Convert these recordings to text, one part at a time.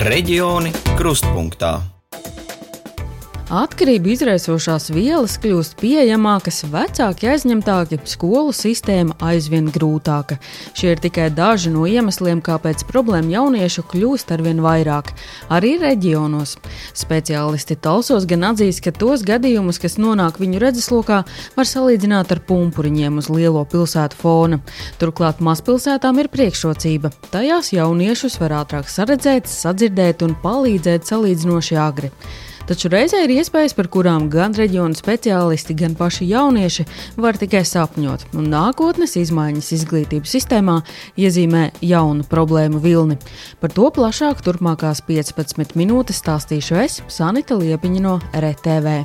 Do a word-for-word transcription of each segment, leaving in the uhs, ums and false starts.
Reģioni krustpunktā. Atkarību izraisošās vielas kļūst pieejamākas, vecāki aizņemtāki, skolu sistēma aizvien grūtāka. Šie ir tikai daži no iemesliem, kāpēc problēma jauniešu kļūst arvien vairāk, arī reģionos. Speciālisti Talsos gan atzīst, ka tos gadījumus, kas nonāk viņu redzeslokā, var salīdzināt ar pumpuriņiem uz lielo pilsētu fona. Turklāt mazpilsētām ir priekšrocība. Tajās jauniešus var ātrāk saredzēt, sadzirdēt un palīdzēt salīdzinoši agri. Taču reizē ir iespējas, par kurām gan reģionu speciālisti, gan paši jaunieši var tikai sapņot, un nākotnes izmaiņas izglītības sistēmā iezīmē jaunu problēmu vilni. Par to plašāk turpmākās piecpadsmit minūtes stāstīšu es, Sanita Liepiņa no R T V.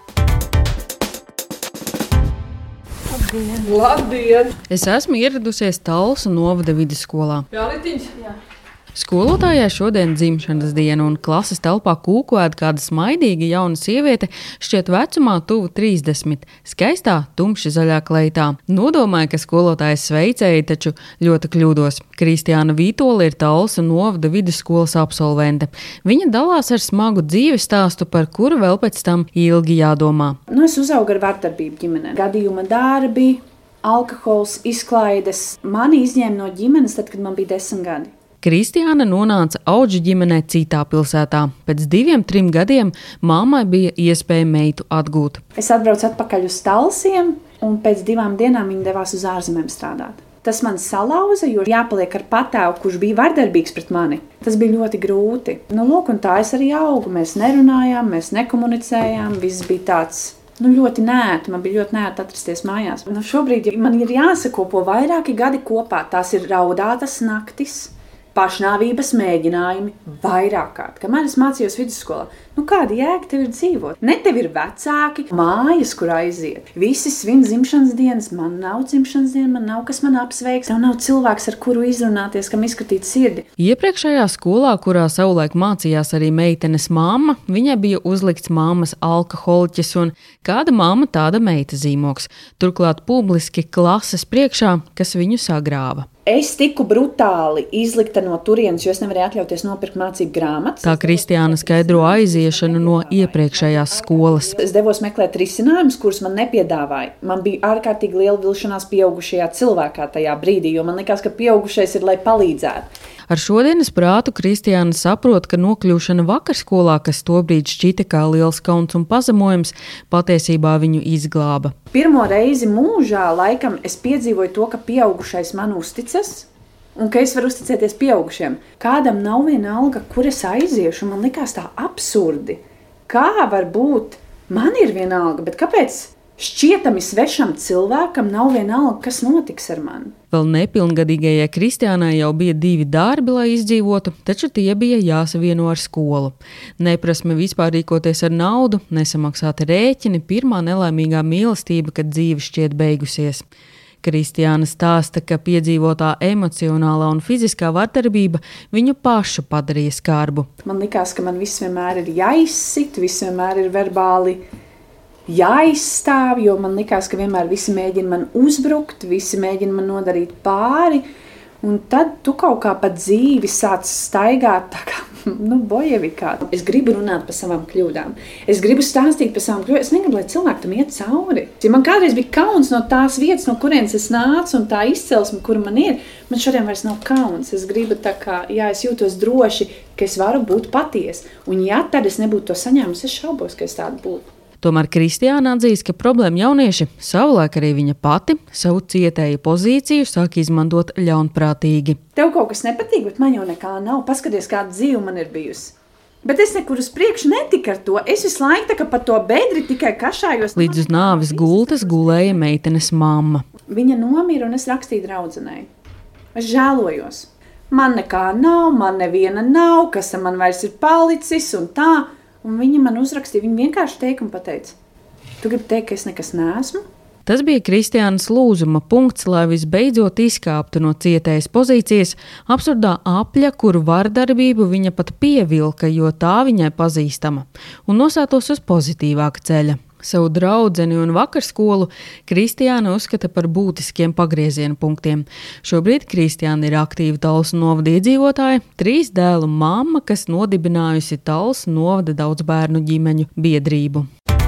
Labdien! Labdien! Es esmu ieradusies Talsu novada vidusskolā. Jā, Litiņš? Jā. Skolotājai šodien dzimšanas diena, un klases telpā kūkoēd kāda smaidīga jauna sieviete, šķiet vecumā tuvu trīsdesmit, skaistā tumši zaļā kleitā. Nodomāju, ka skolotājs sveicēja, taču ļoti kļūdos. Kristiāna Vītola ir Talsu novada vidusskolas absolvente. Viņa dalās ar smagu dzīves stāstu, par kuru vēl pēc tam ilgi jādomā. Nu, es uzaugu ar vardarbību ģimenē. Gadījuma darbi, alkohols, izklaides. Mani izņēma no ģimenes tad, kad man bija desmit gadi. Kristiāna nonāca audžu ģimenē citā pilsētā. Pēc diviem, trim gadiem māmai bija iespēja meitu atgūt. Es atbraucu atpakaļ uz Talsiem, un pēc divām dienām viņa devās uz ārzemēm strādāt. Tas man salauza, jo jāpaliek ar patēvu, kurš bija vardarbīgs pret mani. Tas bija ļoti grūti. Nu, lūk, un tā es arī augu. Mēs nerunājām, mēs nekomunicējām, viss bija tāds... Nu, ļoti nēti, man bija ļoti nēti atrasties mājās. Nu, šobrīd man ir jāsakopo vairāki gadi kopā. Tās ir raudātas naktis, pašnāvības mēģinājumi vairāk kārt. Kamēr es mācījos vidusskolā, nu kāda jēga tev ir dzīvot? Ne tev ir vecāki, mājas, kur aiziet. Visi svin dzimšanas dienas, man nav dzimšanas diena, man nav kas man apsveiks, tev nav cilvēks, ar kuru izrunāties, kam izskatīt sirdi. Iepriekšējā skolā, kurā savulaik mācījās arī meitenes mamma, viņai bija uzlikts mammas alkoholiķis un kāda mamma tāda meita zīmoks. Turklāt publiski klases priekšā, kas viņu sagrāva. Es tiku brutāli izlikta no turienes, jo es nevarēju atļauties nopirkt mācību grāmatas. Tā Kristiāna skaidro aiziešanu no iepriekšējās skolas. Es devos meklēt risinājumus, kurus man nepiedāvāja. Man bija ārkārtīgi liela vilšanās pieaugušajā cilvēkā tajā brīdī, jo man likās, ka pieaugušais ir, lai palīdzētu. Ar šodienas prātu Kristiāna saprot, ka nokļūšana vakarskolā, kas tobrīd šķita kā liels kauns un pazemojums, patiesībā viņu izglāba. Pirmo reizi mūžā laikam es piedzīvoju to, ka pieaugušais man uzticas un ka es varu uzticēties pieaugušiem. Kādam nav vienalga, kur es aiziešu, man likās tā absurdi. Kā var būt? Man ir vienalga, bet kāpēc šķietami svešam cilvēkam nav vienalga, kas notiks ar mani? Vēl nepilngadīgajai Kristiānai jau bija divi darbi, lai izdzīvotu, taču tie bija jāsavieno ar skolu. Neprasme vispār rīkoties ar naudu, nesamaksāti rēķini, pirmā nelaimīgā mīlestība, kad dzīve šķiet beigusies. Kristiāna stāsta, ka piedzīvotā emocionālā un fiziskā vardarbība viņu pašu padarīja skarbu. Man likās, ka man viss vienmēr ir jāizsit, viss vienmēr ir verbāli jāizstāv, jo man likās, ka vienmēr visi mēģina man uzbrukt, visi mēģina man nodarīt pāri, un tad tu kaut kā pa dzīvi sāc staigāt tā kā, nu, bojevikā. Es gribu runāt par savām kļūdām, es gribu stāstīt par savām kļūdām, es negribu, lai cilvēki tam iet cauri. Ja man kādreiz bija kauns no tās vietas, no kurienes es nācu, un tā izcelsme, kura man ir, man šodien vairs nav kauns. Es gribu tā kā, jā, es jūtos droši, ka es varu būt patiesa, un ja tad es nebūtu to saņēmusi, es šaubos, ka es tāda būtu. Tomēr Kristiāna atzīst, ka problēma jaunieši, savulaik arī viņa pati, savu cietēju pozīciju sāk izmantot ļaunprātīgi. Tev kaut kas nepatīk, bet man jau nekā nav. Paskaties, kāda dzīve man ir bijusi. Bet es nekur uz priekšu netiku ar to. Es visu laiku tā kā pa to bedri tikai kašājos. Līdz uz nāves gultas gulēja meitenes mamma. Viņa nomira un es rakstīju draudzenei. Es žēlojos. Man nekā nav, man neviena nav, kas man vairs ir palicis un tā. Un viņa man uzrakstīja, viņa vienkārši teica un pateica, tu gribi teikt, ka es nekas neesmu? Tas bija Kristiānas lūzuma punkts, lai visbeidzot izkāptu no cietējas pozīcijas, absurdā apļa, kuru vardarbību viņa pat pievilka, jo tā viņai pazīstama, un nosētos uz pozitīvāka ceļa. Savu draudzeni un vakarskolu Kristiāna uzskata par būtiskiem pagrieziena punktiem. Šobrīd Kristiāna ir aktīva Talsu novada iedzīvotāja, trīs dēlu mamma, kas nodibinājusi Talsu novada daudzbērnu ģimeņu biedrību.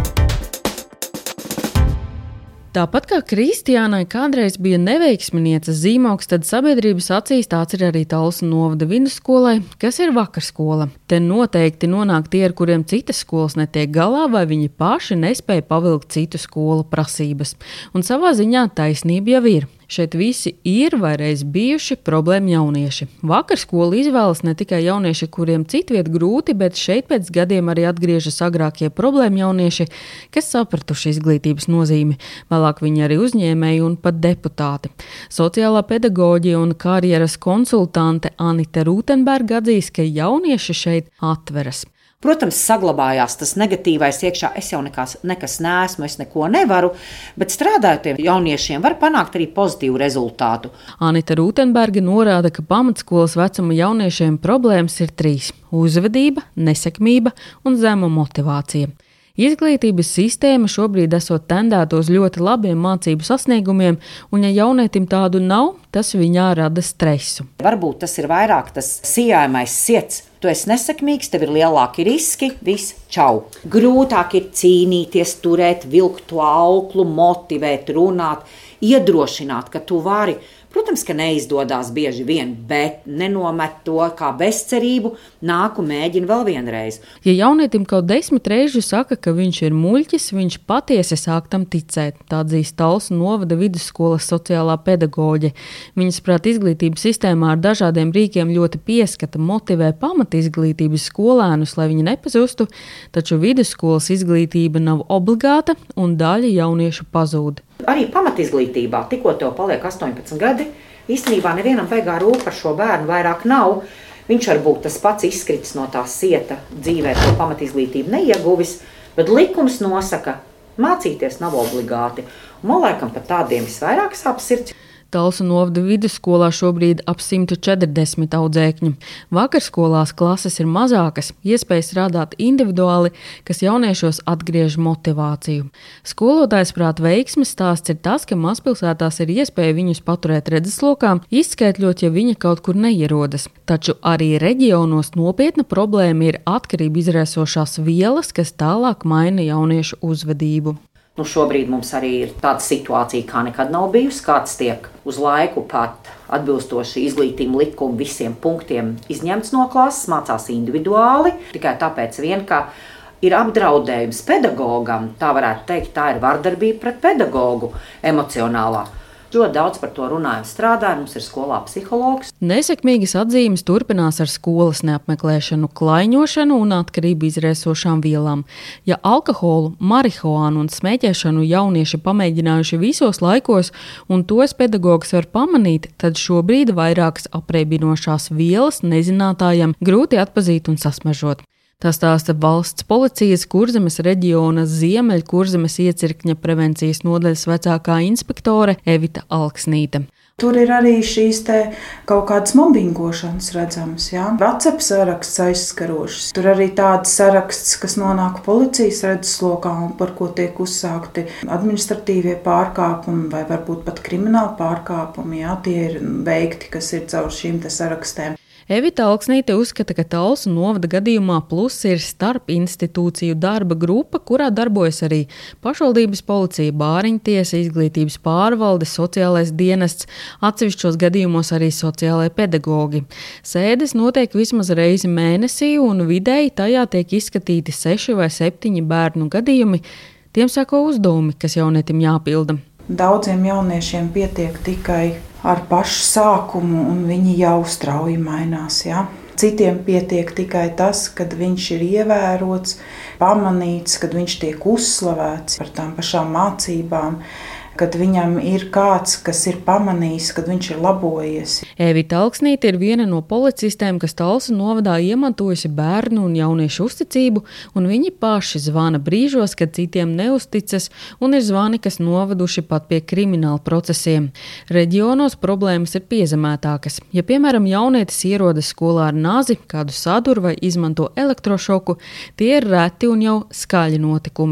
Tāpat kā Kristiānai kādreiz bija neveiksminieces zīmogs, tad sabiedrības acīs tāds ir arī Talsu novada vidusskolai, kas ir vakarskola. Te noteikti nonāk tie, ar kuriem citas skolas netiek galā, vai viņi paši nespēja pavilkt citu skolu prasības. Un savā ziņā taisnība jau ir. Šeit visi ir vai reiz bijuši problēma jaunieši. Vakarskola izvēlas ne tikai jaunieši, kuriem citviet grūti, bet šeit pēc gadiem arī atgriežas agrākie problēma jaunieši, kas sapratuši izglītības nozīmi. Vēlāk viņi arī uzņēmēji un pat deputāti. Sociālā pedagoģija un karjeras konsultante Anita Rūtenberga atzīst, ka jaunieši šeit atveras. Protams, saglabājās tas negatīvais iekšā, es jau nekas, nekas neesmu, es neko nevaru, bet strādājot ar jauniešiem var panākt arī pozitīvu rezultātu. Anita Rūtenberga norāda, ka pamatskolas vecuma jauniešiem problēmas ir trīs – uzvedība, nesekmība un zema motivācija. Izglītības sistēma šobrīd esot tendēta uz ļoti labiem mācību sasniegumiem, un ja jaunietim tādu nav, tas viņā rada stresu. Varbūt tas ir vairāk tas sijājamais siets. Tu esi nesekmīgs, tev ir lielāki riski, viss čau. Grūtāk ir cīnīties, turēt, vilkt to auklu, motivēt, runāt, iedrošināt, ka tu vari. Protams, ka neizdodas bieži vien, bet nenomet to kā bezcerību, nāk un mēģina vēl vienreiz. Ja jaunietim kaut desmit reižu saka, ka viņš ir muļķis, viņš patiesi sāk tam ticēt, tā atzīst Talsu novada vidusskolas sociālā pedagoģe. Viņas prāt izglītības sistēmā ar dažādiem rīkiem ļoti pieskata, motivē pamat izglītības skolēnus, lai viņi nepazustu, taču vidusskolas izglītība nav obligāta un daļa jauniešu pazūd. Arī pamatizglītībā, tikko tev paliek astoņpadsmit gadi, īstenībā nevienam beigā rūp par šo bērnu vairāk nav. Viņš varbūt tas pats izskritis no tā sieta dzīvē, to pamatizglītību neieguvis, bet likums nosaka, mācīties nav obligāti. Un man laikam pat tādiem visvairāk sāp sirds. Talsu novada vidusskolā šobrīd ap simt četrdesmit audzēkņu. Vakarskolās klases ir mazākas, iespēja strādāt individuāli, kas jauniešos atgriež motivāciju. Skolotājs prāt veiksmes stāsts ir tas, ka mazpilsētās ir iespēja viņus paturēt redzeslokā, izskaitļot, ja viņi kaut kur neierodas. Taču arī reģionos nopietna problēma ir atkarība izraisošās vielas, kas tālāk maina jauniešu uzvedību. Nu, šobrīd mums arī ir tāda situācija, kā nekad nav bijusi. Kāds tiek uz laiku pat atbilstoši izglītības likuma visiem punktiem izņemts no klases, mācās individuāli. Tikai tāpēc vien, ka ir apdraudējums pedagogam, tā varētu teikt, tā ir vardarbība pret pedagogu emocionālā. Ļoti daudz par to runājam, strādājam, mums ir skolā psihologs. Nesekmīgas atzīmes turpinās ar skolas neapmeklēšanu, klaiņošanu un atkarību izraisošām vielām. Ja alkoholu, marihuānu un smēķēšanu jaunieši pamēģinājuši visos laikos, un tos pedagogs var pamanīt, tad šobrīd vairākas apreibinošās vielas nezinātājiem grūti atpazīt un sasmažot. Tā stāsta valsts policijas Kurzemes reģiona Ziemeļkurzemes iecirkņa prevencijas nodaļas vecākā inspektore Evita Alksnīte. Tur ir arī šīs te kaut kādas mobbingošanas redzamas, jā. WhatsApp saraksts aizskarošas. Tur arī tāds saraksts, kas nonāk policijas redzeslokā un par ko tiek uzsākti administratīvie pārkāpumi vai varbūt pat krimināli pārkāpumi, jā. Tie ir veikti, kas ir caur šīm te sarakstēm. Evita Alksnīte uzskata, ka Talsu novada gadījumā pluss ir starp institūciju darba grupa, kurā darbojas arī pašvaldības policija, bāriņtiesa, izglītības pārvalde, sociālais dienests, atsevišķos gadījumos arī sociālai pedagogi. Sēdes notiek vismaz reizi mēnesī un vidēji tajā tiek izskatīti seši vai septiņi bērnu gadījumi. Tiem sako uzdevumi, kas jaunietim jāpilda. Daudziem jauniešiem pietiek tikai ar pašu sākumu, un viņi jau strauji mainās. Ja? Citiem pietiek tikai tas, kad viņš ir ievērots, pamanīts, kad viņš tiek uzslavēts par tām pašām mācībām, kad viņam ir kāds, kas ir pamanījis, kad viņš ir labojies. Evita Alksnīte ir viena no policistēm, kas Talsu novadā iemantojusi bērnu un jauniešu uzticību, un viņi paši zvana brīžos, kad citiem neusticas, un ir zvani, kas noveduši pat pie krimināla procesiem. Reģionos problēmas ir piezemētākas. Ja, piemēram, jaunietis ierodas skolā ar nazi, kādu saduru vai izmanto elektrošoku, tie ir reti un jau skaļi notikumi.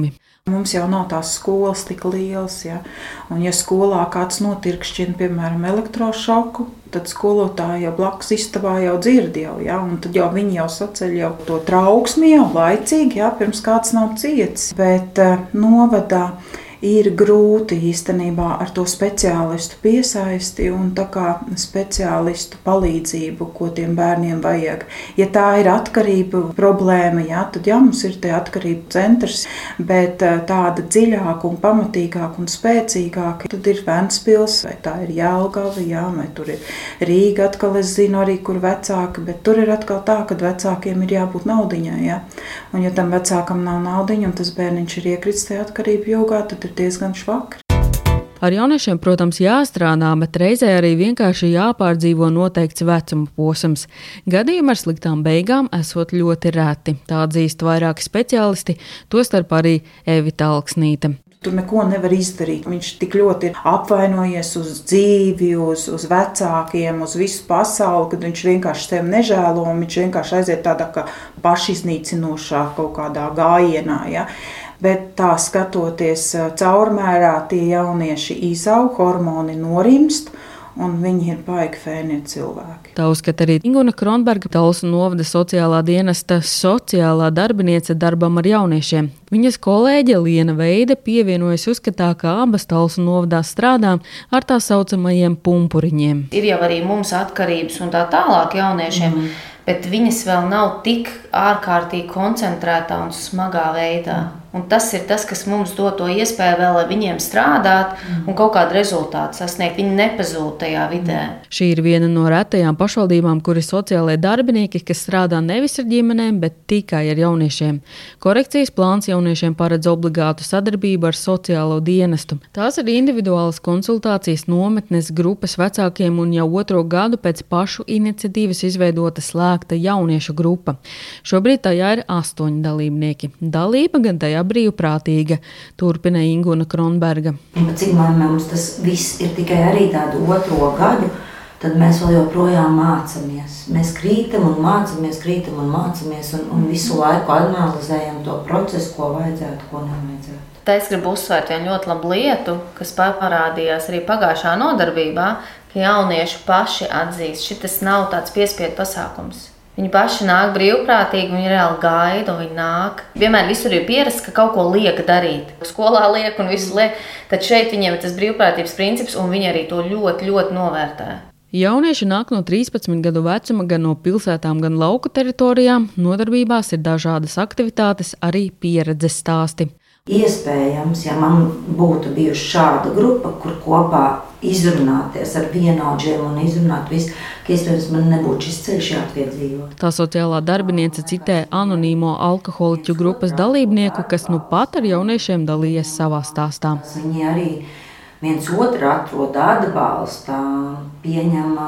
Mums jau nav tās skolas tik lielas, ja? Un ja skolā kāds notirkšķina, piemēram, elektrošoku, tad skolotāji jau blakus istabā jau dzird jau, ja? Un tad jau viņi jau saceļ jau to trauksmi jau laicīgi, ja? Pirms kāds nav ciets. Bet uh, novadā ir grūti īstenībā ar to speciālistu piesaisti un tā kā speciālistu palīdzību, ko tiem bērniem vajag. Ja tā ir atkarība problēma, jā, tad jā, mums ir tie atkarību centrs, bet tāda dziļāka un pamatīgāka un spēcīgāka, tad ir Ventspils, vai tā ir Jelgava, jā, vai tur ir Rīga, atkal es zinu arī, kur vecāki, bet tur ir atkal tā, ka vecākiem ir jābūt naudiņai, jā. Un ja tam vecākam nav naudiņa un tas bērniņš ir iekrits tajā atkarību jogā, tad ir diezgan švakri. Ar jauniešiem, protams, jāstrādā, bet reizē arī vienkārši jāpārdzīvo noteikts vecuma posms. Gadījumi ar sliktām beigām esot ļoti reti. Tā atzīst vairāki speciālisti, tostarp arī Evita Alksnīte. Tur neko nevar izdarīt. Viņš tik ļoti ir apvainojies uz dzīvi, uz, uz vecākiem, uz visu pasauli, kad viņš vienkārši sevi nežēlo un viņš vienkārši aiziet tādā kā pašiznīcinošā kaut kādā gājienā. Ja? Bet tā skatoties caurmērā, tie jaunieši izaug, hormoni norimst, un viņi ir baigi fēnie cilvēki. Tā uzskata arī Inguna Kronberga, Talsu novada sociālā dienesta sociālā darbiniece darbam ar jauniešiem. Viņas kolēģe Liena Veide pievienojas uzskatā, ka abas Talsu novadā strādā ar tā saucamajiem pumpuriņiem. Ir jau arī mums atkarības un tā tālāk jauniešiem, mm. bet viņas vēl nav tik ārkārtīgi koncentrētā un smagā veidā. Un tas ir tas, kas mums dod to iespēju vēl ar viņiem strādāt un kaut kādu rezultātu sasniegt. Viņi nepazūd tajā vidē. Šī ir viena no retajām pašvaldībām, kuri sociālai darbinieki, kas strādā nevis ar ģimenēm, bet tikai ar jauniešiem. Korekcijas plāns jauniešiem paredz obligātu sadarbību ar sociālo dienestu. Tās ir individuālas konsultācijas nometnes grupas vecākiem un jau otro gadu pēc pašu iniciatīvas izveidota slēgta jauniešu grupa. Šobrīd tajā ir astoņi dalībnieki. Dalība gan tajā brīvprātīga, turpina Inguna Kronberga. Cik man mums tas viss ir tikai arī tādu otro gadu, tad mēs vēl joprojām mācamies. Mēs krītam un mācamies, krītam un mācamies un, un visu laiku analizējam to procesu, ko vajadzētu, ko nevajadzētu. Tā es gribu uzsvērt vienu ļoti labu lietu, kas parādījās arī pagājušā nodarbībā, ka jaunieši paši atzīst, šitas nav tāds piespiedu pasākums. Viņi paši nāk brīvprātīgi, viņi reāli gaida un viņi nāk. Vienmēr visur ir pierasts, ka kaut ko liek darīt. Skolā liek un visu liek, tad šeit viņiem ir tas brīvprātības princips un viņi arī to ļoti, ļoti novērtē. Jaunieši nāk no trīspadsmit gadu vecuma gan no pilsētām, gan lauku teritorijām. Nodarbībās ir dažādas aktivitātes, arī pieredzes stāsti. Iespējams, ja man būtu bijusi šāda grupa, kur kopā izrunāties ar vienaudžiem un izrunāt visu, ka iespējams man nebūtu šis ceļš jāatviedzīvot. Tā sociālā darbiniece citē anonīmo alkoholiķu grupas dalībnieku, kas nu pat ar jauniešiem dalījies savā stāstā. Viņi arī viens otru atrod atbalstā, pieņem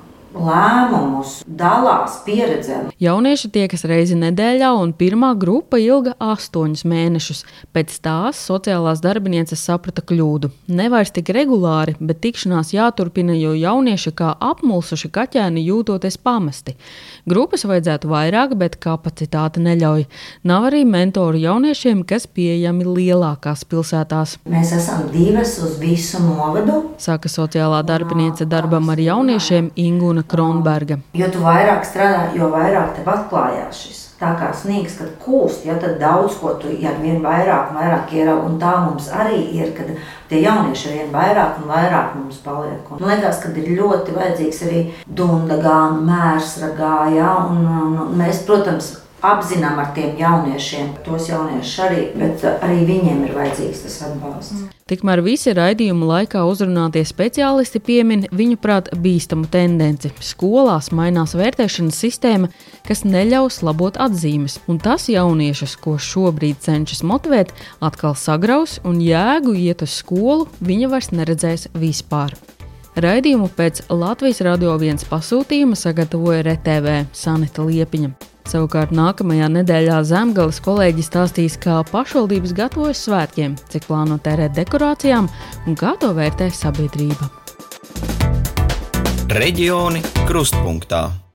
lēmumus, dalās pieredzēm. Jaunieši tiekas reizi nedēļā un pirmā grupa ilga astoņus mēnešus. Pēc tās sociālās darbinieces saprata kļūdu. Nevairs tik regulāri, bet tikšanās jāturpina, jo jaunieši kā apmulsuši kaķēni jūtoties pamesti. Grupas vajadzētu vairāk, bet kapacitāte neļauj. Nav arī mentoru jauniešiem, kas pieejami lielākās pilsētās. Mēs esam divas uz visu novadu, saka sociālā darbiniece darbam ar jauniešiem Inguna Kronberga. Jo tu vairāk strādā, jo vairāk tev atklājās šis. Tā kā sniegs, kad kūst, ja tad daudz ko tu ja vien vairāk un vairāk ieraug, un tā mums arī ir, kad tie jaunieši vien vairāk un vairāk mums paliek. Un man liekas, kad ir ļoti vajadzīgs arī Dundagā, Mērsragā, ja, un, un mēs, protams, apzinām ar tiem jauniešiem, tos jauniešus arī, bet arī viņiem ir vajadzīgs tas atbalsts. Tikmēr visi raidījuma laikā uzrunātie speciālisti piemin viņu prāt bīstamu tendenci. Skolās mainās vērtēšanas sistēma, kas neļaus labot atzīmes, un tas jauniešus, ko šobrīd cenšas motivēt, atkal sagraus un jēgu iet uz skolu viņa vairs neredzēs vispār. Raidījumu pēc Latvijas Radio viens pasūtījuma sagatavoja R T V Sanita Liepiņa. Savukārt nākamajā nedēļā Zemgales kolēģi stāstīs, kā pašvaldības gatavojas svētkiem, cik plāno tērēt dekorācijām un kā to vērtē sabiedrība. Reģioni krustpunktā.